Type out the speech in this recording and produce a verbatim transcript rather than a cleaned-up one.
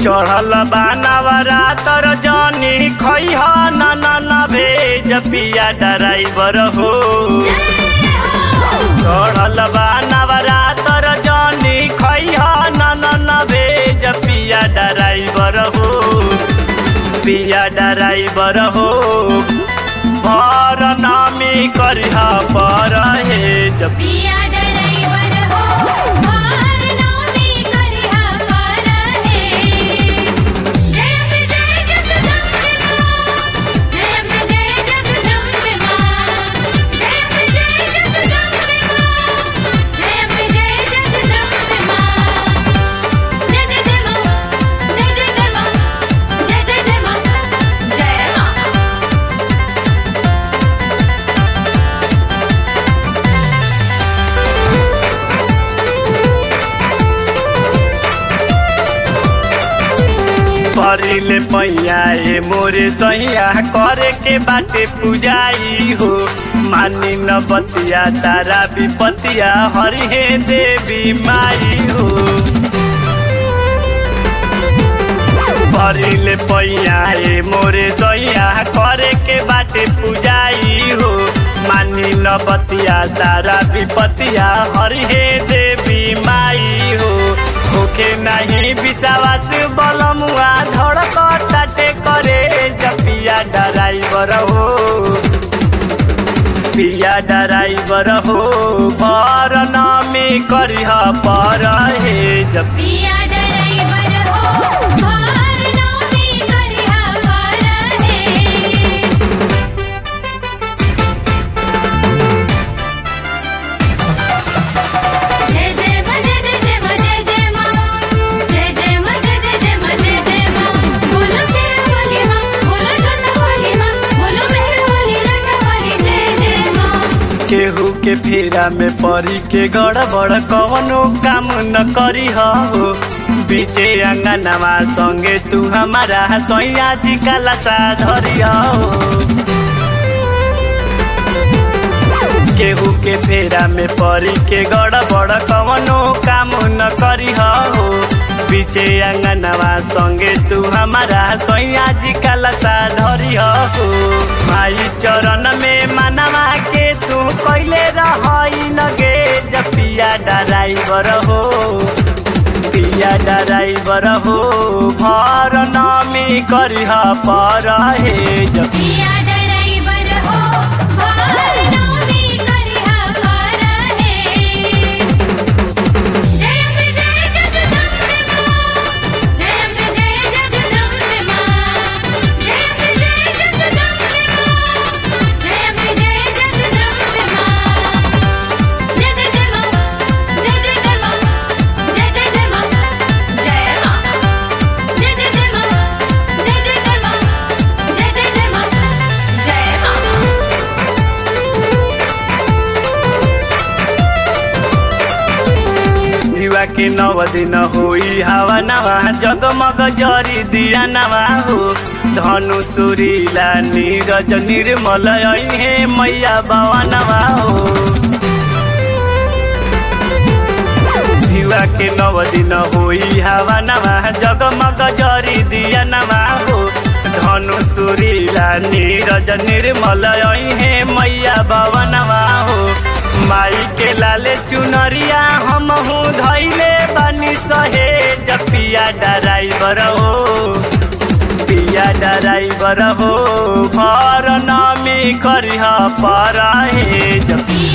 चढ़ल बानवरा तर जनी खैह न न न भेज पिया ड्राइवर हो। चढ़ल बानवरा तर जनी खैह न न न भेज पिया ड्राइवर हो। पिया ड्राइवर हो भर नामी करिह पर हे जब पिया ड्राइवर हो भर नामी करिह पर हे। जय अम्बे जय जगदम्बे मां, जय अम्बे जय जगदम्बे मां, जय अम्बे जय जगदम्बे मां, जय अम्बे जय जगदम्बे मां। जय जय जय मां, जय जय जय मां, जय जय जय मां, जय मां। परिले पैया ए मोरे सैया करे के बाटे पूजाई हो। मानी न बतिया सारा विपतिया हरिहे देवी माई हो। परिले पैया ए मोरे सैया करे के बाटे पूजाई हो। मानी न बतिया सारा विपतिया हरिहे देवी माई हो। होखे नहीं विश्वास बलमुआ धड़कताटे करे पिया ड्राइवर हो। पिया ड्राइवर हो भर नामी करिह पर हे जब पिया ड्राइवर हो भर नामी करिह पर हे। जय जय मां, जय जय जय मां, जय जय मां, जय जय मां, जय जय जय मां, जय जय मां। बोलो शेर वाली मां, बोलो जोत वाली मां, बोलो मेहर वाली रट वाली जय जय मां। केहू के फेरा में परी के गड़बड़ कवनो काम न करी हो। बीचे अंगनवा संगे तू हमारा सैया जी का लसा धरिया हो। केहू के फेरा में परी के गड़बड़ कवनो काम न करी हो। बीचे अंगनवा संगे तू हमारा सैया जी का लसा धरिया हो। माई चरण में मनवा के तू कैले रही नगे जब पिया ड्राइवर हो। पिया ड्राइवर हो भर नामी करिह पर हे जब पिया ड्राइवर हो भर नामी करिह पर हे। जय अम्बे जय जगदम्बे मां, जय अम्बे जय जगदम्बे मां, जय अम्बे जय जगदम्बे मां, जय अम्बे जय जगदम्बे मां। जय जय जय मां, जय जय जय मां, जय जय जय मां, जय मां। जय जय जय मां, जय जय जय मां, जय जय जय मां, जय मां। युवा के नव दिन होई हवा नवा जगमग जरी दिया नवा हो। धनु सुरीला नीरज निर्मल हे मैया बाबा नवा हो। युवा के नव दिन होई हवा नवा जगमग जरी दिया नवा हो। धनु सुरीला नीरज निर्मल हे मैया बाबा नवा हो। माई के लाले चुनरिया हमहू धैले बानी सहे जब पिया ड्राइवर हो। पिया ड्राइवर हो भर नामी करिह पर हे जब पिया